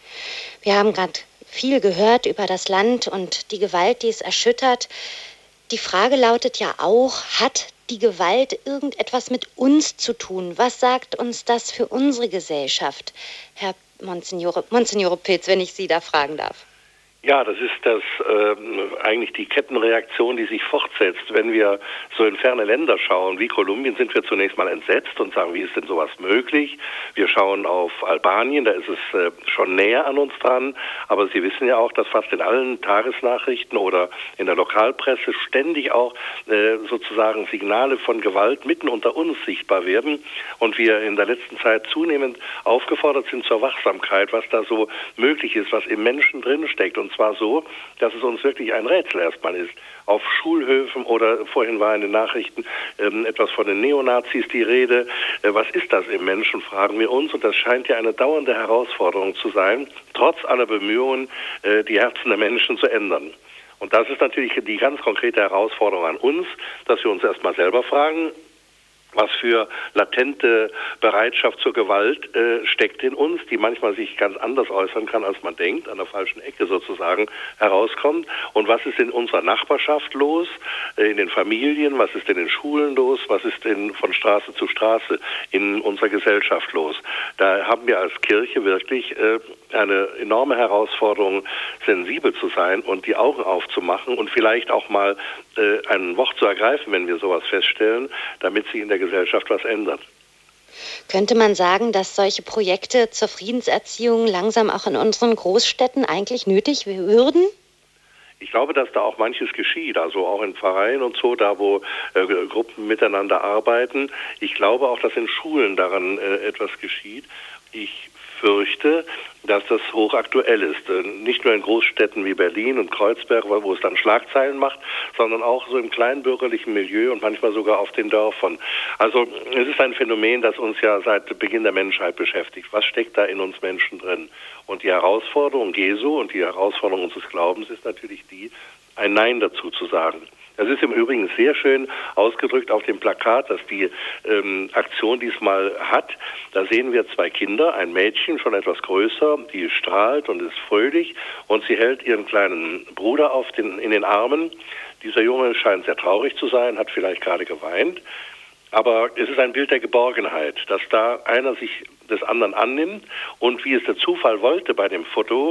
Wir haben gerade viel gehört über das Land und die Gewalt, die es erschüttert. Die Frage lautet ja auch, hat die Gewalt irgendetwas mit uns zu tun? Was sagt uns das für unsere Gesellschaft? Herr Monsignore Pilz, wenn ich Sie da fragen darf. Ja, das ist eigentlich die Kettenreaktion, die sich fortsetzt. Wenn wir so in ferne Länder schauen, wie Kolumbien, sind wir zunächst mal entsetzt und sagen, wie ist denn sowas möglich? Wir schauen auf Albanien, da ist es schon näher an uns dran. Aber Sie wissen ja auch, dass fast in allen Tagesnachrichten oder in der Lokalpresse ständig auch sozusagen Signale von Gewalt mitten unter uns sichtbar werden. Und wir in der letzten Zeit zunehmend aufgefordert sind zur Wachsamkeit, was da so möglich ist, was im Menschen drinsteckt. Und zwar so, dass es uns wirklich ein Rätsel erstmal ist. Auf Schulhöfen oder vorhin war in den Nachrichten etwas von den Neonazis die Rede. Was ist das im Menschen, fragen wir uns. Und das scheint ja eine dauernde Herausforderung zu sein, trotz aller Bemühungen, die Herzen der Menschen zu ändern. Und das ist natürlich die ganz konkrete Herausforderung an uns, dass wir uns erstmal selber fragen, was für latente Bereitschaft zur Gewalt steckt in uns, die manchmal sich ganz anders äußern kann, als man denkt, an der falschen Ecke sozusagen herauskommt. Und was ist in unserer Nachbarschaft los, in den Familien, was ist in den Schulen los, was ist von Straße zu Straße in unserer Gesellschaft los. Da haben wir als Kirche wirklich eine enorme Herausforderung, sensibel zu sein und die Augen aufzumachen und vielleicht auch mal ein Wort zu ergreifen, wenn wir sowas feststellen, damit sich in der Gesellschaft was ändert. Könnte man sagen, dass solche Projekte zur Friedenserziehung langsam auch in unseren Großstädten eigentlich nötig würden? Ich glaube, dass da auch manches geschieht, also auch in Pfarreien und so, da wo Gruppen miteinander arbeiten. Ich glaube auch, dass in Schulen daran etwas geschieht. Ich fürchte, dass das hochaktuell ist. Nicht nur in Großstädten wie Berlin und Kreuzberg, wo es dann Schlagzeilen macht, sondern auch so im kleinbürgerlichen Milieu und manchmal sogar auf den Dörfern. Also es ist ein Phänomen, das uns ja seit Beginn der Menschheit beschäftigt. Was steckt da in uns Menschen drin? Und die Herausforderung Jesu und die Herausforderung unseres Glaubens ist natürlich die, ein Nein dazu zu sagen. Das ist im Übrigen sehr schön ausgedrückt auf dem Plakat, das die Aktion diesmal hat. Da sehen wir zwei Kinder, ein Mädchen, schon etwas größer, die strahlt und ist fröhlich und sie hält ihren kleinen Bruder in den Armen. Dieser Junge scheint sehr traurig zu sein, hat vielleicht gerade geweint. Aber es ist ein Bild der Geborgenheit, dass da einer sich des anderen annimmt und wie es der Zufall wollte bei dem Foto,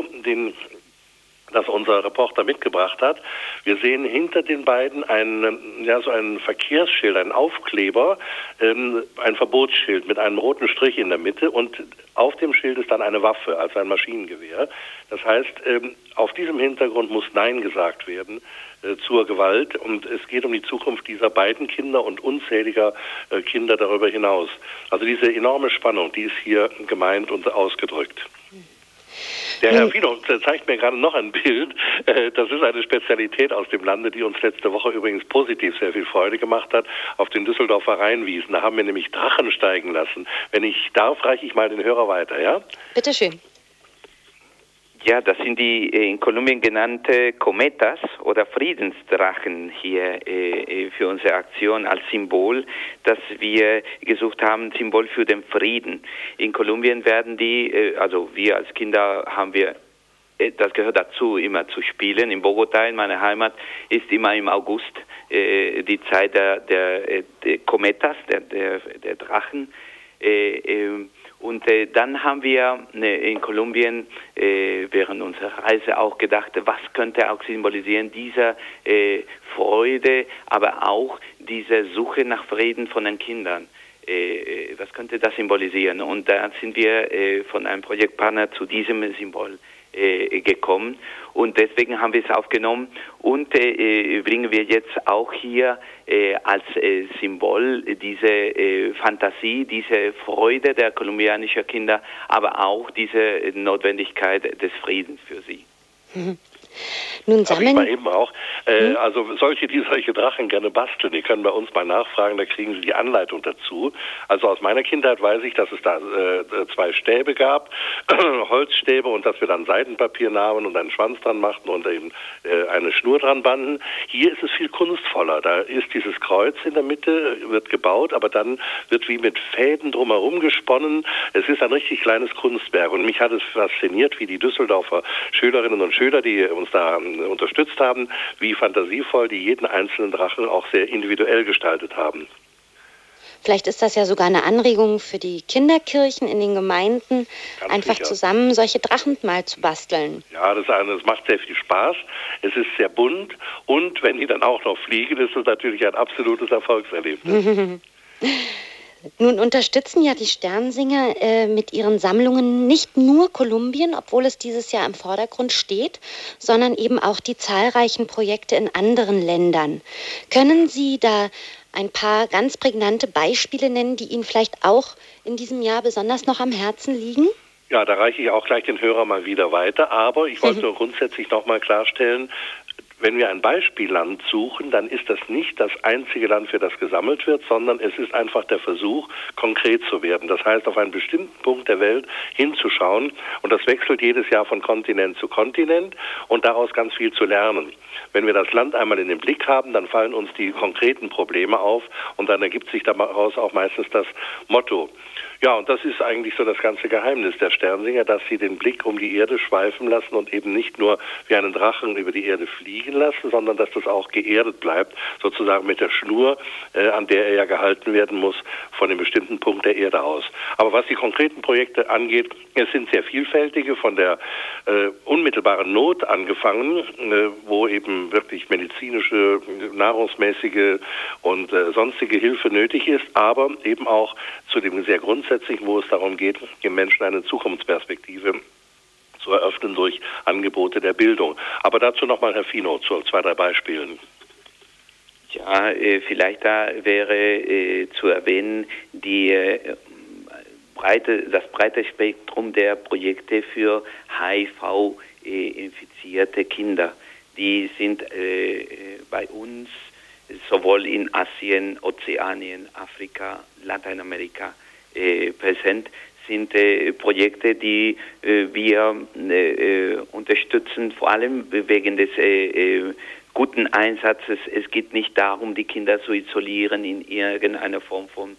das unser Reporter mitgebracht hat. Wir sehen hinter den beiden so ein Verkehrsschild, einen Aufkleber, ein Verbotsschild mit einem roten Strich in der Mitte und auf dem Schild ist dann eine Waffe, also ein Maschinengewehr. Das heißt, auf diesem Hintergrund muss Nein gesagt werden zur Gewalt und es geht um die Zukunft dieser beiden Kinder und unzähliger Kinder darüber hinaus. Also diese enorme Spannung, die ist hier gemeint und ausgedrückt. Der Herr Fino zeigt mir gerade noch ein Bild. Das ist eine Spezialität aus dem Lande, die uns letzte Woche übrigens positiv sehr viel Freude gemacht hat, auf den Düsseldorfer Rheinwiesen. Da haben wir nämlich Drachen steigen lassen. Wenn ich darf, reiche ich mal den Hörer weiter, ja? Bitte schön. Ja, das sind die in Kolumbien genannte Cometas oder Friedensdrachen hier für unsere Aktion als Symbol, dass wir gesucht haben, Symbol für den Frieden. In Kolumbien werden also wir als Kinder haben wir, das gehört dazu, immer zu spielen. In Bogotá, in meiner Heimat, ist immer im August die Zeit der Cometas, der Drachen. Und dann haben wir in Kolumbien während unserer Reise auch gedacht, was könnte auch symbolisieren diese Freude, aber auch diese Suche nach Frieden von den Kindern. Was könnte das symbolisieren? Und da sind wir von einem Projektpartner zu diesem Symbol gekommen. Und deswegen haben wir es aufgenommen und bringen wir jetzt auch hier als Symbol diese Fantasie, diese Freude der kolumbianischen Kinder, aber auch diese Notwendigkeit des Friedens für sie. Mhm. Nun sammeln... Aber ich mal eben auch, also solche, die solche Drachen gerne basteln, die können bei uns mal nachfragen, da kriegen sie die Anleitung dazu. Also aus meiner Kindheit weiß ich, dass es da 2 Stäbe gab, Holzstäbe, und dass wir dann Seidenpapier nahmen und einen Schwanz dran machten und eben eine Schnur dran banden. Hier ist es viel kunstvoller. Da ist dieses Kreuz in der Mitte, wird gebaut, aber dann wird wie mit Fäden drumherum gesponnen. Es ist ein richtig kleines Kunstwerk, und mich hat es fasziniert, wie die Düsseldorfer Schülerinnen und Schüler, die uns da unterstützt haben, wie fantasievoll die jeden einzelnen Drachen auch sehr individuell gestaltet haben. Vielleicht ist das ja sogar eine Anregung für die Kinderkirchen in den Gemeinden, ganz einfach sicher zusammen solche Drachen mal zu basteln. Ja, das macht sehr viel Spaß. Es ist sehr bunt, und wenn die dann auch noch fliegen, ist es natürlich ein absolutes Erfolgserlebnis. Nun unterstützen ja die Sternsinger mit ihren Sammlungen nicht nur Kolumbien, obwohl es dieses Jahr im Vordergrund steht, sondern eben auch die zahlreichen Projekte in anderen Ländern. Können Sie da ein paar ganz prägnante Beispiele nennen, die Ihnen vielleicht auch in diesem Jahr besonders noch am Herzen liegen? Ja, da reiche ich auch gleich den Hörer mal wieder weiter, aber ich wollte nur grundsätzlich nochmal klarstellen, wenn wir ein Beispielland suchen, dann ist das nicht das einzige Land, für das gesammelt wird, sondern es ist einfach der Versuch, konkret zu werden. Das heißt, auf einen bestimmten Punkt der Welt hinzuschauen, und das wechselt jedes Jahr von Kontinent zu Kontinent, und daraus ganz viel zu lernen. Wenn wir das Land einmal in den Blick haben, dann fallen uns die konkreten Probleme auf, und dann ergibt sich daraus auch meistens das Motto. Ja, und das ist eigentlich so das ganze Geheimnis der Sternsinger, dass sie den Blick um die Erde schweifen lassen und eben nicht nur wie einen Drachen über die Erde fliegen lassen, sondern dass das auch geerdet bleibt, sozusagen mit der Schnur, an der er ja gehalten werden muss, von einem bestimmten Punkt der Erde aus. Aber was die konkreten Projekte angeht, es sind sehr vielfältige, von der unmittelbaren Not angefangen, wo eben wirklich medizinische, nahrungsmäßige und sonstige Hilfe nötig ist, aber eben auch zu dem sehr grundsätzlichen, wo es darum geht, den Menschen eine Zukunftsperspektive zu eröffnen durch Angebote der Bildung. Aber dazu nochmal Herr Fino zu 2, 3 Beispielen. Ja, vielleicht da wäre zu erwähnen, das breite Spektrum der Projekte für HIV-infizierte Kinder. Die sind bei uns sowohl in Asien, Ozeanien, Afrika, Lateinamerika präsent, sind Projekte, die wir unterstützen, vor allem wegen des guten Einsatzes. Es geht nicht darum, die Kinder zu isolieren in irgendeiner Form von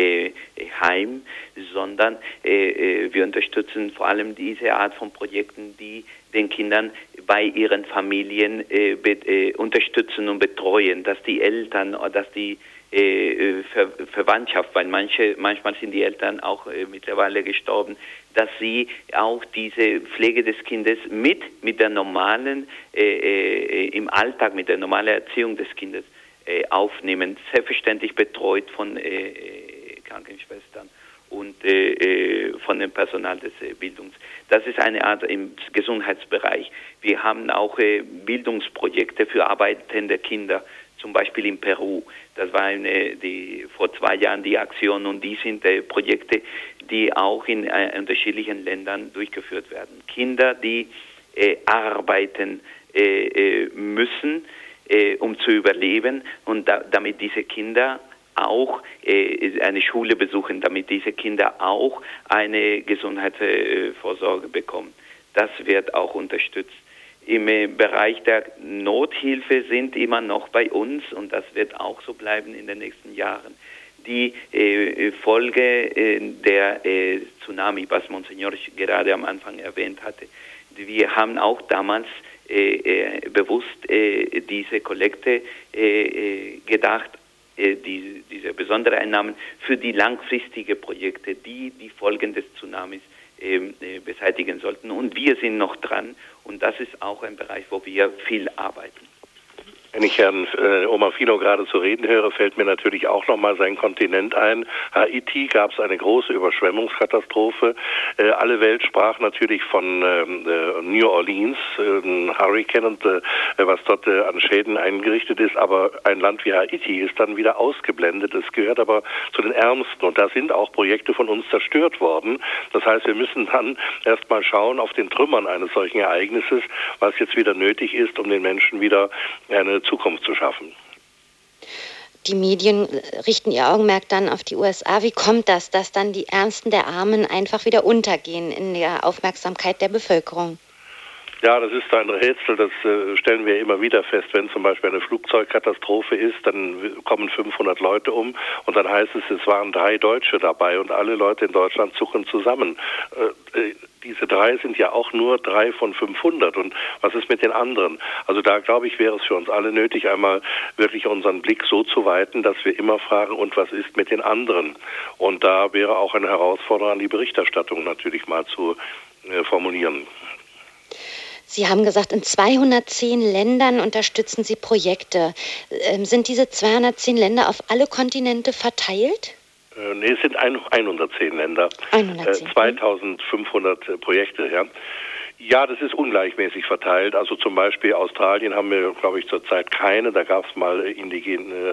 Heim, sondern wir unterstützen vor allem diese Art von Projekten, die den Kindern bei ihren Familien unterstützen und betreuen, dass die Eltern, dass die Verwandtschaft, weil manchmal sind die Eltern auch mittlerweile gestorben, dass sie auch diese Pflege des Kindes mit der normalen, im Alltag, mit der normalen Erziehung des Kindes aufnehmen, selbstverständlich betreut von Krankenschwestern und von dem Personal des Bildungs. Das ist eine Art im Gesundheitsbereich. Wir haben auch Bildungsprojekte für arbeitende Kinder, zum Beispiel in Peru. Das war vor 2 Jahren die Aktion, und die sind Projekte, die auch in unterschiedlichen Ländern durchgeführt werden. Kinder, die arbeiten müssen, um zu überleben, und damit diese Kinder auch eine Schule besuchen, damit diese Kinder auch eine Gesundheitsvorsorge bekommen. Das wird auch unterstützt. Im Bereich der Nothilfe sind immer noch bei uns, und das wird auch so bleiben in den nächsten Jahren, die Folge der Tsunami, was Monsignor gerade am Anfang erwähnt hatte. Wir haben auch damals bewusst diese Kollekte gedacht, diese besonderen Einnahmen für die langfristigen Projekte, die Folgen des Tsunamis beseitigen sollten. Und wir sind noch dran, und das ist auch ein Bereich, wo wir viel arbeiten. Wenn ich Herrn Omafino gerade zu reden höre, fällt mir natürlich auch nochmal sein Kontinent ein. Haiti gab es eine große Überschwemmungskatastrophe. Alle Welt sprach natürlich von New Orleans, ein Hurricane und was dort an Schäden eingerichtet ist. Aber ein Land wie Haiti ist dann wieder ausgeblendet. Es gehört aber zu den Ärmsten und da sind auch Projekte von uns zerstört worden. Das heißt, wir müssen dann erstmal schauen auf den Trümmern eines solchen Ereignisses, was jetzt wieder nötig ist, um den Menschen wieder eine Zukunft zu schaffen. Die Medien richten ihr Augenmerk dann auf die USA. Wie kommt das, dass dann die Ärmsten der Armen einfach wieder untergehen in der Aufmerksamkeit der Bevölkerung? Ja, das ist ein Rätsel, das stellen wir immer wieder fest. Wenn zum Beispiel eine Flugzeugkatastrophe ist, dann kommen 500 Leute um und dann heißt es, es waren 3 Deutsche dabei und alle Leute in Deutschland zucken zusammen. Diese 3 sind ja auch nur 3 von 500 und was ist mit den anderen? Also da, glaube ich, wäre es für uns alle nötig, einmal wirklich unseren Blick so zu weiten, dass wir immer fragen, und was ist mit den anderen? Und da wäre auch eine Herausforderung an die Berichterstattung natürlich mal zu formulieren. Sie haben gesagt, in 210 Ländern unterstützen Sie Projekte. Sind diese 210 Länder auf alle Kontinente verteilt? Nee, es sind 110 Länder. 110. 2500 Projekte, ja. Ja, das ist ungleichmäßig verteilt. Also zum Beispiel Australien haben wir, glaube ich, zurzeit keine. Da gab es mal indigene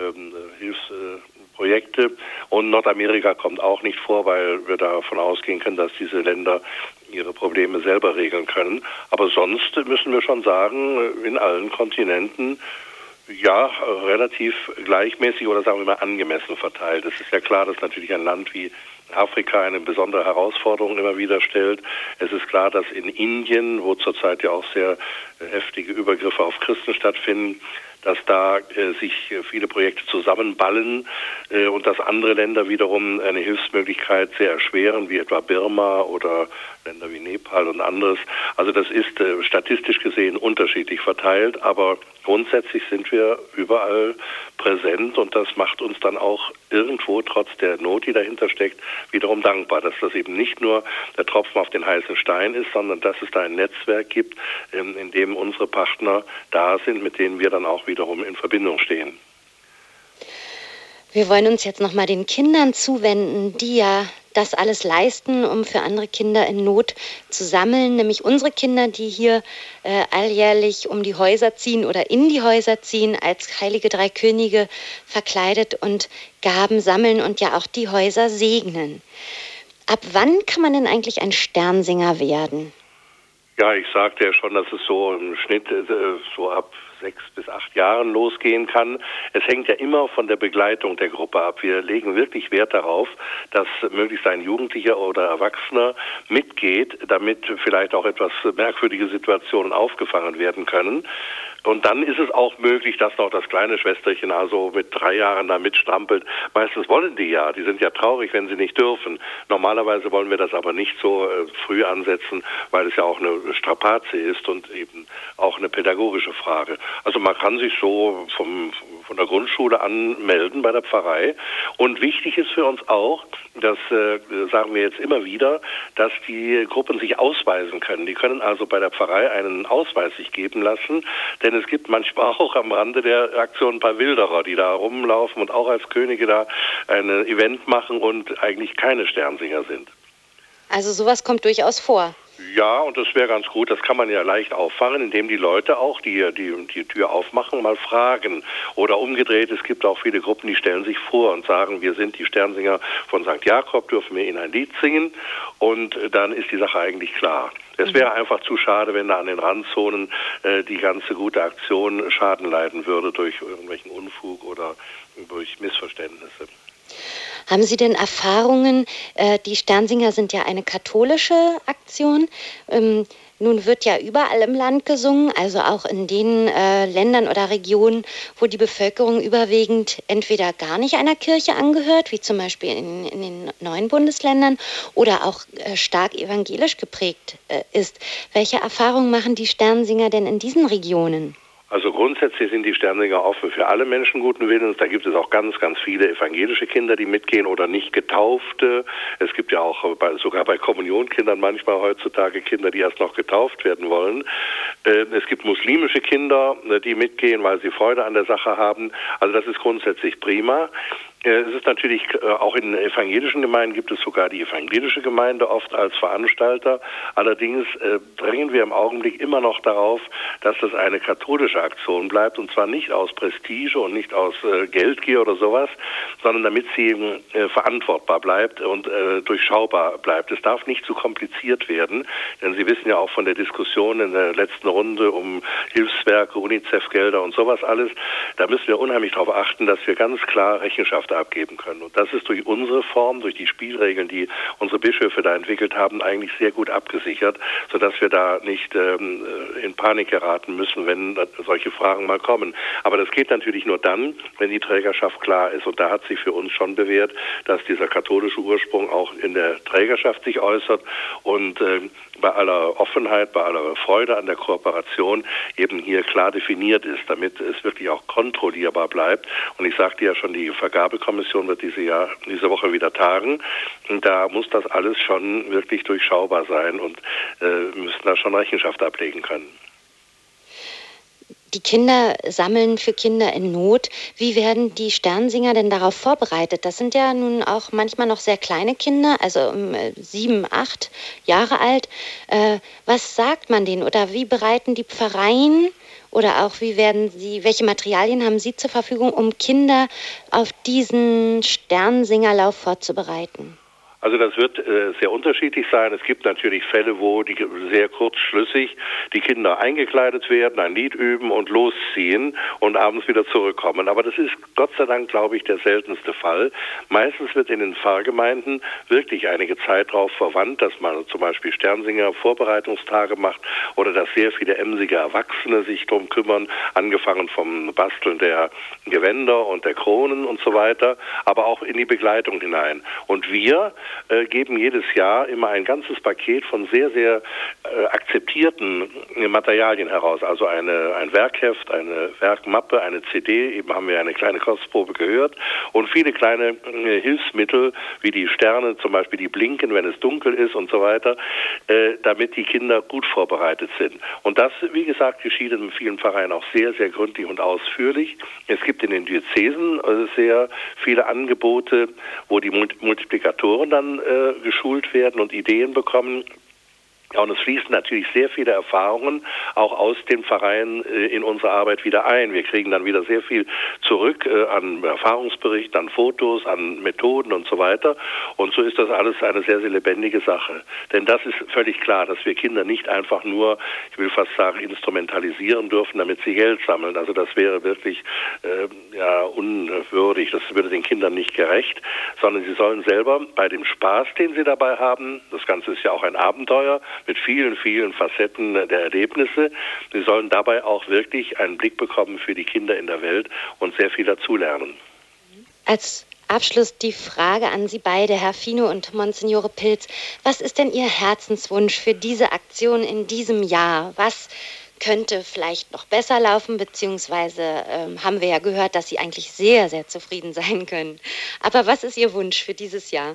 Hilfsprojekte. Und Nordamerika kommt auch nicht vor, weil wir davon ausgehen können, dass diese Länder ihre Probleme selber regeln können. Aber sonst müssen wir schon sagen, in allen Kontinenten ja, relativ gleichmäßig oder sagen wir mal angemessen verteilt. Es ist ja klar, dass natürlich ein Land wie Afrika eine besondere Herausforderung immer wieder stellt. Es ist klar, dass in Indien, wo zurzeit ja auch sehr heftige Übergriffe auf Christen stattfinden, dass da sich viele Projekte zusammenballen und dass andere Länder wiederum eine Hilfsmöglichkeit sehr erschweren, wie etwa Birma oder Länder wie Nepal und anderes. Also das ist statistisch gesehen unterschiedlich verteilt, aber grundsätzlich sind wir überall präsent und das macht uns dann auch irgendwo, trotz der Not, die dahinter steckt, wiederum dankbar, dass das eben nicht nur der Tropfen auf den heißen Stein ist, sondern dass es da ein Netzwerk gibt, in dem unsere Partner da sind, mit denen wir dann auch wiederum in Verbindung stehen. Wir wollen uns jetzt nochmal den Kindern zuwenden, die ja das alles leisten, um für andere Kinder in Not zu sammeln, nämlich unsere Kinder, die hier alljährlich um die Häuser ziehen oder in die Häuser ziehen, als heilige 3 Könige verkleidet und Gaben sammeln und ja auch die Häuser segnen. Ab wann kann man denn eigentlich ein Sternsinger werden? Ja, ich sagte ja schon, dass es so im Schnitt so ab 6 bis 8 Jahren losgehen kann. Es hängt ja immer von der Begleitung der Gruppe ab. Wir legen wirklich Wert darauf, dass möglichst ein Jugendlicher oder Erwachsener mitgeht, damit vielleicht auch etwas merkwürdige Situationen aufgefangen werden können. Und dann ist es auch möglich, dass noch das kleine Schwesterchen also mit 3 Jahren da mitstrampelt. Meistens wollen die ja, die sind ja traurig, wenn sie nicht dürfen. Normalerweise wollen wir das aber nicht so früh ansetzen, weil es ja auch eine Strapaze ist und eben auch eine pädagogische Frage. Also man kann sich so von der Grundschule anmelden bei der Pfarrei. Und wichtig ist für uns auch, das sagen wir jetzt immer wieder, dass die Gruppen sich ausweisen können. Die können also bei der Pfarrei einen Ausweis sich geben lassen, denn es gibt manchmal auch am Rande der Aktion ein paar Wilderer, die da rumlaufen und auch als Könige da ein Event machen und eigentlich keine Sternsinger sind. Also sowas kommt durchaus vor. Ja, und das wäre ganz gut. Das kann man ja leicht auffangen, indem die Leute auch, die Tür aufmachen, mal fragen. Oder umgedreht, es gibt auch viele Gruppen, die stellen sich vor und sagen, wir sind die Sternsinger von St. Jakob, dürfen wir Ihnen ein Lied singen? Und dann ist die Sache eigentlich klar. Es wäre einfach zu schade, wenn da an den Randzonen die ganze gute Aktion Schaden leiden würde durch irgendwelchen Unfug oder durch Missverständnisse. Haben Sie denn Erfahrungen? Die Sternsinger sind ja eine katholische Aktion. Nun wird ja überall im Land gesungen, also auch in den Ländern oder Regionen, wo die Bevölkerung überwiegend entweder gar nicht einer Kirche angehört, wie zum Beispiel in den neuen Bundesländern, oder auch stark evangelisch geprägt ist. Welche Erfahrungen machen die Sternsinger denn in diesen Regionen? Also grundsätzlich sind die Sternsinger offen für alle Menschen guten Willens. Da gibt es auch ganz, ganz viele evangelische Kinder, die mitgehen oder nicht getaufte. Es gibt ja auch sogar bei Kommunionkindern manchmal heutzutage Kinder, die erst noch getauft werden wollen. Es gibt muslimische Kinder, die mitgehen, weil sie Freude an der Sache haben. Also das ist grundsätzlich prima. Es ist natürlich, auch in evangelischen Gemeinden gibt es sogar die evangelische Gemeinde oft als Veranstalter. Allerdings drängen wir im Augenblick immer noch darauf, dass das eine katholische Aktion bleibt, und zwar nicht aus Prestige und nicht aus Geldgier oder sowas, sondern damit sie verantwortbar bleibt und durchschaubar bleibt. Es darf nicht zu kompliziert werden, denn Sie wissen ja auch von der Diskussion in der letzten Runde um Hilfswerke, UNICEF-Gelder und sowas alles, da müssen wir unheimlich darauf achten, dass wir ganz klar Rechenschaft abgeben können. Und das ist durch unsere Form, durch die Spielregeln, die unsere Bischöfe da entwickelt haben, eigentlich sehr gut abgesichert, sodass wir da nicht in Panik geraten müssen, wenn solche Fragen mal kommen. Aber das geht natürlich nur dann, wenn die Trägerschaft klar ist. Und da hat sich für uns schon bewährt, dass dieser katholische Ursprung auch in der Trägerschaft sich äußert und bei aller Offenheit, bei aller Freude an der Kooperation eben hier klar definiert ist, damit es wirklich auch kontrollierbar bleibt. Und ich sagte ja schon, die Vergabekommission wird diese Woche wieder tagen. Und da muss das alles schon wirklich durchschaubar sein und müssen da schon Rechenschaft ablegen können. Die Kinder sammeln für Kinder in Not. Wie werden die Sternsinger denn darauf vorbereitet? Das sind ja nun auch manchmal noch sehr kleine Kinder, also 7, 8 Jahre alt. Was sagt man denen oder wie bereiten die Pfarreien oder auch welche Materialien haben Sie zur Verfügung, um Kinder auf diesen Sternsingerlauf vorzubereiten? Also das wird sehr unterschiedlich sein. Es gibt natürlich Fälle, wo sehr kurzschlüssig die Kinder eingekleidet werden, ein Lied üben und losziehen und abends wieder zurückkommen. Aber das ist Gott sei Dank, glaube ich, der seltenste Fall. Meistens wird in den Pfarrgemeinden wirklich einige Zeit darauf verwandt, dass man zum Beispiel Sternsinger Vorbereitungstage macht oder dass sehr viele emsige Erwachsene sich darum kümmern, angefangen vom Basteln der Gewänder und der Kronen und so weiter, aber auch in die Begleitung hinein. Und wir geben jedes Jahr immer ein ganzes Paket von sehr, sehr akzeptierten Materialien heraus. Also ein Werkheft, eine Werkmappe, eine CD, eben haben wir eine kleine Kostprobe gehört, und viele kleine Hilfsmittel, wie die Sterne zum Beispiel, die blinken, wenn es dunkel ist und so weiter, damit die Kinder gut vorbereitet sind. Und das, wie gesagt, geschieht in vielen Vereinen auch sehr, sehr gründlich und ausführlich. Es gibt in den Diözesen sehr viele Angebote, wo die Multiplikatoren dann geschult werden und Ideen bekommen. Ja, und es fließen natürlich sehr viele Erfahrungen auch aus den Vereinen in unsere Arbeit wieder ein. Wir kriegen dann wieder sehr viel zurück an Erfahrungsberichten, an Fotos, an Methoden und so weiter. Und so ist das alles eine sehr, sehr lebendige Sache. Denn das ist völlig klar, dass wir Kinder nicht einfach nur, ich will fast sagen, instrumentalisieren dürfen, damit sie Geld sammeln. Also das wäre wirklich unwürdig. Das würde den Kindern nicht gerecht, sondern sie sollen selber bei dem Spaß, den sie dabei haben, das Ganze ist ja auch ein Abenteuer, mit vielen, vielen Facetten der Erlebnisse. Sie sollen dabei auch wirklich einen Blick bekommen für die Kinder in der Welt und sehr viel dazulernen. Als Abschluss die Frage an Sie beide, Herr Fino und Monsignore Pilz. Was ist denn Ihr Herzenswunsch für diese Aktion in diesem Jahr? Was könnte vielleicht noch besser laufen, beziehungsweise haben wir ja gehört, dass Sie eigentlich sehr, sehr zufrieden sein können. Aber was ist Ihr Wunsch für dieses Jahr?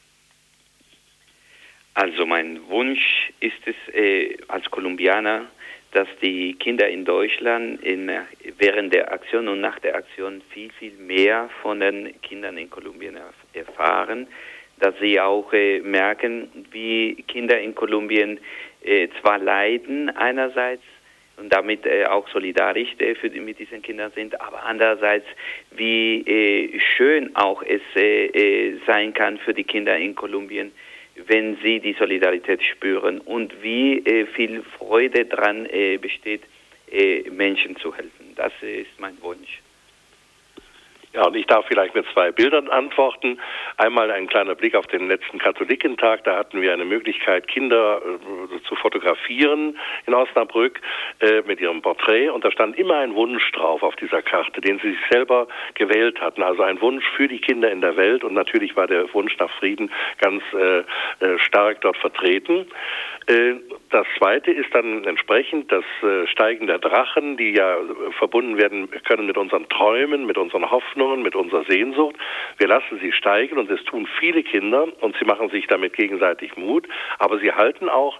Also mein Wunsch ist es als Kolumbianer, dass die Kinder in Deutschland während der Aktion und nach der Aktion viel, viel mehr von den Kindern in Kolumbien erfahren, dass sie auch merken, wie Kinder in Kolumbien zwar leiden einerseits und damit auch solidarisch mit diesen Kindern sind, aber andererseits, wie schön auch es sein kann für die Kinder in Kolumbien, wenn sie die Solidarität spüren und wie viel Freude daran besteht, Menschen zu helfen. Das ist mein Wunsch. Ja, und ich darf vielleicht mit 2 Bildern antworten. Einmal ein kleiner Blick auf den letzten Katholikentag. Da hatten wir eine Möglichkeit, Kinder zu fotografieren in Osnabrück mit ihrem Porträt. Und da stand immer ein Wunsch drauf auf dieser Karte, den sie sich selber gewählt hatten. Also ein Wunsch für die Kinder in der Welt. Und natürlich war der Wunsch nach Frieden ganz stark dort vertreten. Das Zweite ist dann entsprechend das Steigen der Drachen, die ja verbunden werden können mit unseren Träumen, mit unseren Hoffnungen, mit unserer Sehnsucht. Wir lassen sie steigen und es tun viele Kinder und sie machen sich damit gegenseitig Mut, aber sie halten auch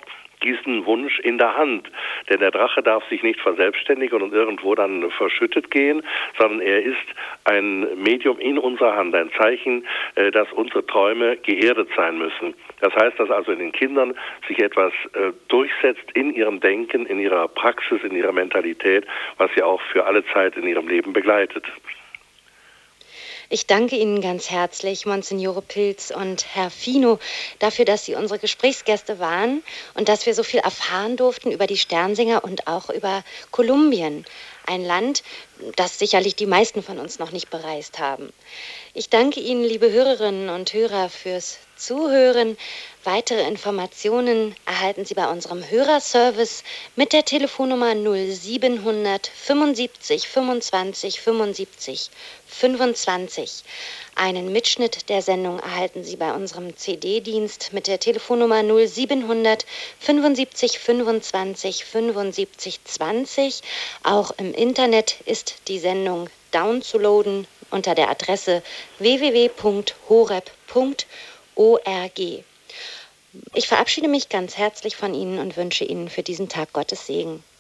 diesen Wunsch in der Hand. Denn der Drache darf sich nicht verselbstständigen und irgendwo dann verschüttet gehen, sondern er ist ein Medium in unserer Hand, ein Zeichen, dass unsere Träume geerdet sein müssen. Das heißt, dass also in den Kindern sich etwas durchsetzt in ihrem Denken, in ihrer Praxis, in ihrer Mentalität, was sie auch für alle Zeit in ihrem Leben begleitet. Ich danke Ihnen ganz herzlich, Monsignore Pilz und Herr Fino, dafür, dass Sie unsere Gesprächsgäste waren und dass wir so viel erfahren durften über die Sternsinger und auch über Kolumbien. Ein Land, das sicherlich die meisten von uns noch nicht bereist haben. Ich danke Ihnen, liebe Hörerinnen und Hörer, fürs Zuhören. Weitere Informationen erhalten Sie bei unserem Hörerservice mit der Telefonnummer 0700 75 25 75 25. Einen Mitschnitt der Sendung erhalten Sie bei unserem CD-Dienst mit der Telefonnummer 0700 75 25 75 20. Auch im Internet ist die Sendung downzuladen unter der Adresse www.horeb.org. Ich verabschiede mich ganz herzlich von Ihnen und wünsche Ihnen für diesen Tag Gottes Segen.